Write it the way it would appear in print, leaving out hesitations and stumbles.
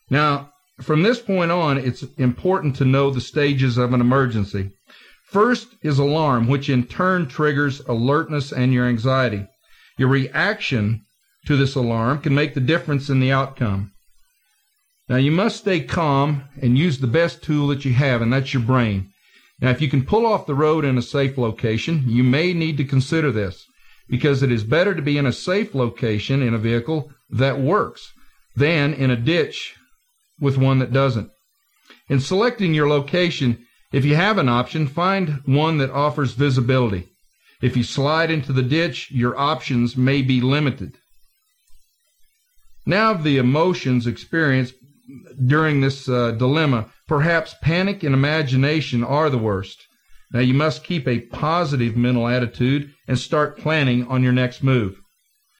Now, from this point on, it's important to know the stages of an emergency. First is alarm, which in turn triggers alertness and your anxiety. Your reaction to this alarm can make the difference in the outcome. Now, you must stay calm and use the best tool that you have, and that's your brain. Now, if you can pull off the road in a safe location, you may need to consider this, because it is better to be in a safe location in a vehicle that works than in a ditch with one that doesn't. In selecting your location, if you have an option, find one that offers visibility. If you slide into the ditch, your options may be limited. Now, the emotions experienced during this dilemma, perhaps panic and imagination are the worst. Now, you must keep a positive mental attitude and start planning on your next move.